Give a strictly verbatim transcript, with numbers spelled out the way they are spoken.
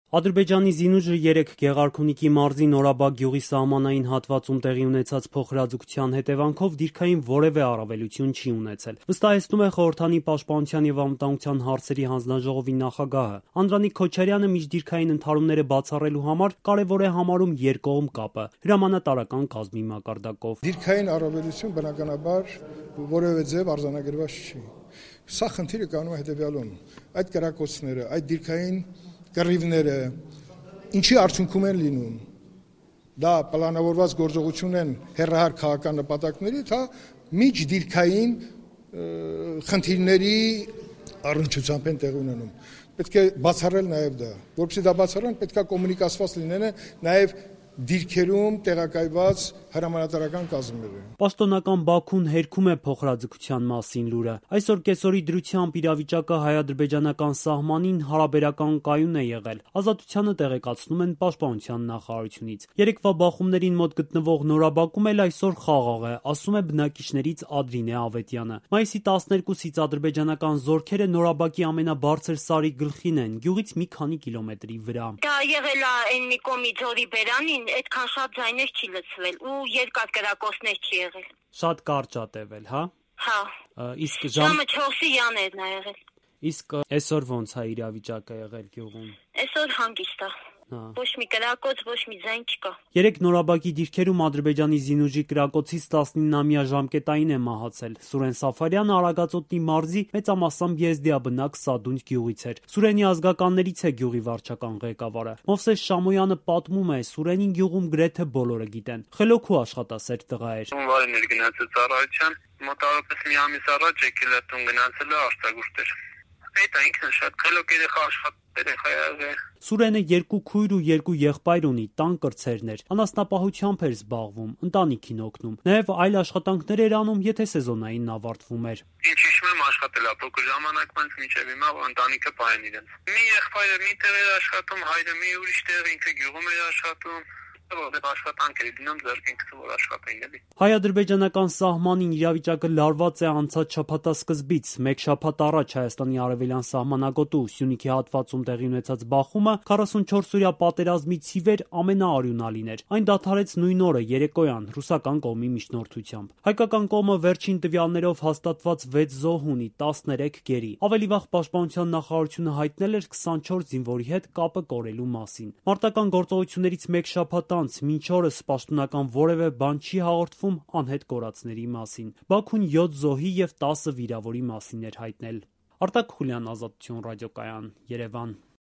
Ադրբեջանի զինուժը երեկ Գեղարքունիքի մարզի Նորաբակ գյուղի սահմանային հատվածում տեղի ունեցած փոխհրաձգության հետևանքով դիրքային որևէ առավելություն չի ունեցել, վստահեցնում է խորհրդանի պաշտպանության և անվտանգության հարցերի հանձնաժողովի նախագահը։ Անդրանիկ Քոչարյանը միջդիրքային ընդհարումները բացառելու համար կարևոր է համարում երկկողմ կապը հրամանատարական կազմի մակարդակով։ Դիրքային առավելություն բնականաբար որևէ ձև արձանագրված չի։ Սա խնդիրը կանում է հետևյալում. այդ կրակոցները, այդ դիրքային կռիվները ինչի արդյունքում են լինում, դա պլանավորված գործողություն են հեռահար քաղաքական նպատակների, դա միջդիրքային խնդիրների առնչությամբ են տեղի ունենում։ Պետք է բացառել նաև դա, որովհետեւ դա բացառան պետք է կոմունիկացված լինեն նաև դիրքերում տեղակայված հրամանատարական կազմերը։ Պաշտոնական Բաքուն հերքում է փոխհրաձգության մասին լուրը։ Այսօր կեսօրի դրությամբ իրավիճակը հայ-ադրբեջանական սահմանին հարաբերական կայուն է եղել։ Ազատությանը տեղեկացնում են պաշտպանության նախարարությունից։ Երեկվա բախումներին մոտ գտնվող Նորաբակում էլ այսօր խաղաղ է, ասում է բնակիչներից Ադրինե Ավետյանը։ Մայիսի տասներկուսից ադրբեջանական զորքերը Նորաբակի ամենաբարձր սարի գլխին են, գյուղից մի քանի կիլոմետրի վրա։ Դա եղել է այն մի կոմի ձորի բերանին, այդքան շատ ձայներ չի լսվել ու երկար կրակոցներ չի եղել։ Շատ կարճ ա տևել, հա։ Հա։ Իսկ ժամ ժամը չորսի յաներն ա եղել։ Իսկ այսօր ոնց է իրավիճակը եղել գյուղում։ Այսօր հանգիստ է։ Ոչ մի կրակոց, ոչ մի ձայն չկա։ Երեք Նորաբակի դիրքերում Ադրբեջանի զինուժի կրակոցից տասնինամյա ժամկետային է մահացել։ Սուրեն Սաֆարյանը Արագածոտնի մարզի մեծամասամբ եզդիաբնակ Սադունջ գյուղից էր։ Սուրենի ազգականներից է գյուղի վարչական ղեկավարը։ Մովսես Շամոյանը պատմում է, Սուրենին գյուղում գրեթե բոլորը գիտեն։ Խելոք ու աշխատասեր տղա էր։ Ոնվարին էր գնացել ծառայության, մոտավորապես մի ամիս առաջ եկել է տուն գնացել է աշտագուշտեր։ Այդ ինքն շատ խելոք երեխա աշխատել երեխա եղել։ Սուրենը երկու քույր ու երկու եղբայր ունի, տան կրտսերներ, անասնապահությամբ էր զբաղվում, ընտանիքին օգնում, նաև այլ աշխատանքներ էր անում, եթե սեզոնային ավարտվում էր։ Ինչ հիշում եմ աշխատել է փոքր ժամանակվանց մինչև հիմա ընտանիքը պահեն իրենց։ Մի եղբայրը մի տեղ էր աշխատում, հայրը մի ուրիշ տեղ, ինքը գյուղում էր աշխատում։ Աշխատանք էր դնում ձեռքինքս որ աշխատեին էլի։ Հայ-ադրբեջանական սահմանին իրավիճակը լարված է անցած շաբաթասկզբից։ Մեկ շաբաթ առաջ Հայաստանի արևելյան սահմանագոտու Սյունիքի հատվածում տեղի ունեցած բախումը քառասունչորսօրյա պատերազմից ի վեր ամենաարյունալին էր։ Այն դադարեց նույն օրը երեկոյան ռուսական կողմի միջնորդությամբ։ Հայկական կողմը վերջին տվյալներով հաստատված վեց զոհ ունի, տասներեք գերի։ Ավելի վաղ պաշտպանության նախարարությունը հայտնել էր քսանչորս զինվորի հետ կապը կորելու մասին։ Մարտական գործողություններից մեկ շաբաթ մինչ օրս պաշտոնական որևէ բան չի հաղորդվում անհետ կորածների մասին։ Բաքուն յոթ զոհի և տասը վիրավորի մասին էր հայտնել։ Արտակ Խուլյան, Ազատություն ռադիոկայան, Երևան։